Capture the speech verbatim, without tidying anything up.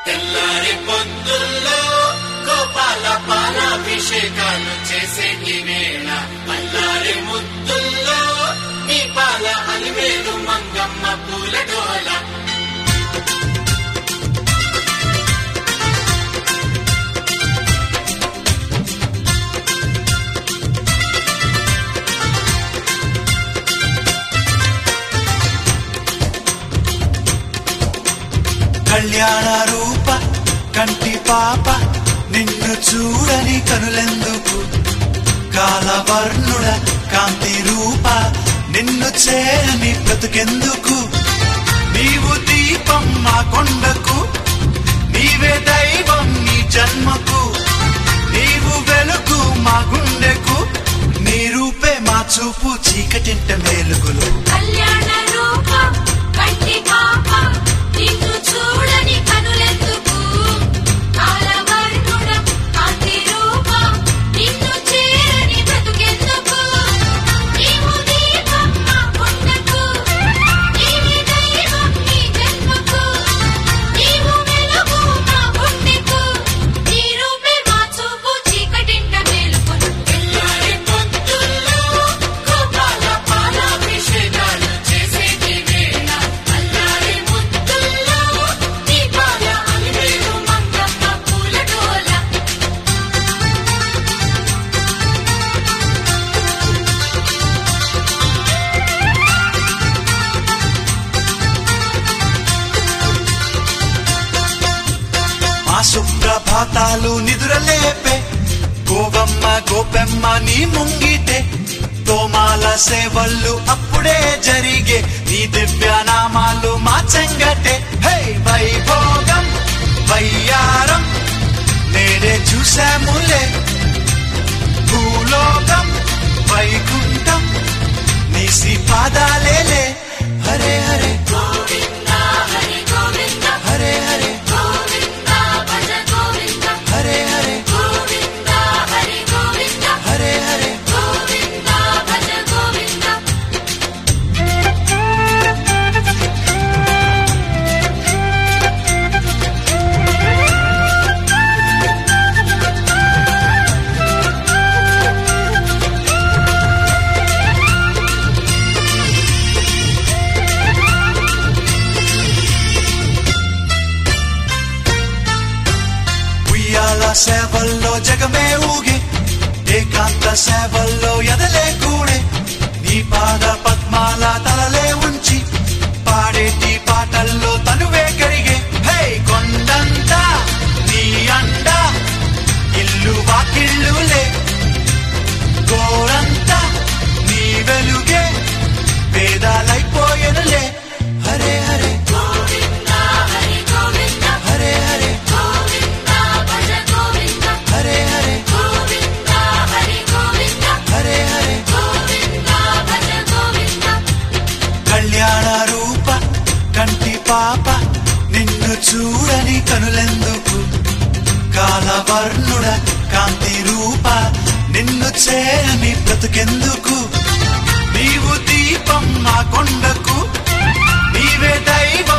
తెల్లారి పొద్దుల్లో గోపాల పాలాభిషేకాలు చేసేటి వేళ అల్లారి ముద్దుల్లో నీ పాల అలివేలు మంగమ్మ పూల డోల. కళ్యాణ రూప కంటి పాప నిన్ను చూడని కనులెందుకు, కాలవర్ణుడ కాంతి రూప నిన్ను చేరని బ్రతుకెందుకు. నీవు దీపం మా కొండకు, నీవే దైవం నీ జన్మకు, నీవు వెలుగు మా గుండెకు, నీ రూపే మా చూపు చీకటింట మేలుగులు. కళ్యాణ రూప కంటి పాప నిన్ను చూడని కనులెందుకు, కాలవర్ణుడ కాంతి రూప నిన్ను చేరని బ్రతుకెందుకు. నీవు దీపం మా కొండకు, నీవే దైవం నీ జన్మకు, నీవు వెలుగు మా గుండెకు, నీ రూపే మా చూపు చీకటింట మేలుకొను. తెల్లారి పొద్దుల్లో గోపాల పాలాభిషేకాలు చేసేటి వేళ అల్లారి ముద్దుల్లో నీ పాల అలివేలు మంగమ్మ పూల డోల. మా సుప్రభాతాలు నిదురలేపే గోవమ్మ గోపెమ్మ నీ ముంగిటే, తోమాల సేవళ్ళు అప్పుడే జరిగే నీ దివ్యనామాలు మా చెంగటే. హే వైభోగం వయ్యారం నేడే చూసాములే, భూలోకం వైకుంఠం నీ శ్రీ పాదాలేలే. హరే హరే గోవింద హరి గోవింద హరే హరే గోవింద భజ గోవింద హరే హరే గోవింద హరి గోవింద హరే హరే గోవింద భజ గోవింద. ఉయ్యాల సేవల్లో జగమే ఊగే, ఏకాంత సేవల్లో ఎదలే కూడే, నీ పాద పద్మాల తలలే ఉంచి పాడేటి పాటల్లో తనువే కరిగే. హే కొండంతా నీ అండ ఇల్లు వాకిళ్ళులే, గోరంతా నీ వెలుగే వేదాలైపోయెనులే. హరే హరే గోవింద హరి గోవింద హరే హరే గోవింద భజ గోవింద హరే హరే గోవింద హరి గోవింద హరే హరే గోవింద భజ గోవింద. కళ్యాణ రూప కంటి పాప నిన్ను చూడని కనులెందుకు, కాలవర్ణుడ కాంతి రూప నిన్ను చేరని బ్రతుకెందుకు. నీవు దీపం మా కొండకు, నీవే దైవం